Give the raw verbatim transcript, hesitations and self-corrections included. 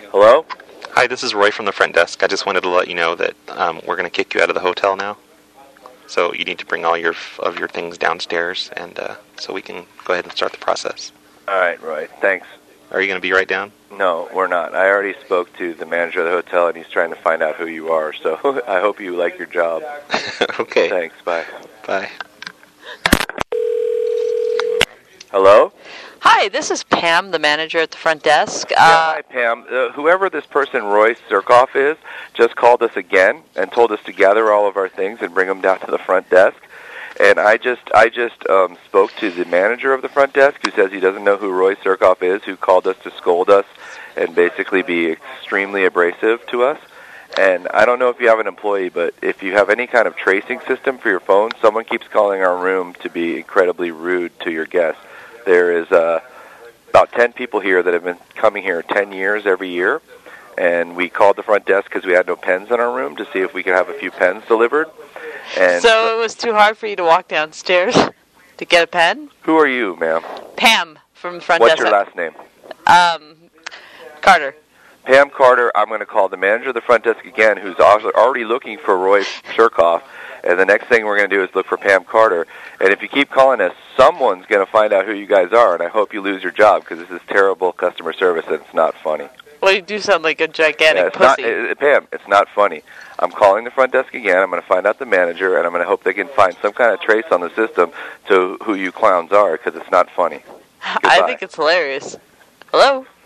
Hello? Hi, this is Roy from the front desk. I just wanted to let you know that um, we're going to kick you out of the hotel now. So you need to bring all your of your things downstairs, and uh, so we can go ahead and start the process. All right, Roy. Thanks. Are you going to be right down? No, we're not. I already spoke to the manager of the hotel, and he's trying to find out who you are. So I hope you like your job. Okay. Thanks. Bye. Bye. Hello? Hi, this is Pam, the manager at the front desk. Yeah, Uh, hi, Pam. Uh, whoever this person, Roy Surkoff, is, just called us again and told us to gather all of our things and bring them down to the front desk. And I just I just um, spoke to the manager of the front desk, who says he doesn't know who Roy Surkoff is, who called us to scold us and basically be extremely abrasive to us. And I don't know if you have an employee, but if you have any kind of tracing system for your phone, someone keeps calling our room to be incredibly rude to your guests. There is uh, about ten people here that have been coming here ten years every year, and we called the front desk because we had no pens in our room to see if we could have a few pens delivered. And so it was too hard for you to walk downstairs to get a pen? Who are you, ma'am? Pam from the front What's desk. your last name? Um, Carter. Pam Carter. I'm going to call the manager of the front desk again, who's also already looking for Roy Surkoff. And the next thing we're going to do is look for Pam Carter. And if you keep calling us, someone's going to find out who you guys are, and I hope you lose your job because this is terrible customer service and it's not funny. Well, you do sound like a gigantic yeah, it's pussy. Not, uh, Pam, it's not funny. I'm calling the front desk again. I'm going to find out the manager, and I'm going to hope they can find some kind of trace on the system to who you clowns are because it's not funny. I think it's hilarious. Hello?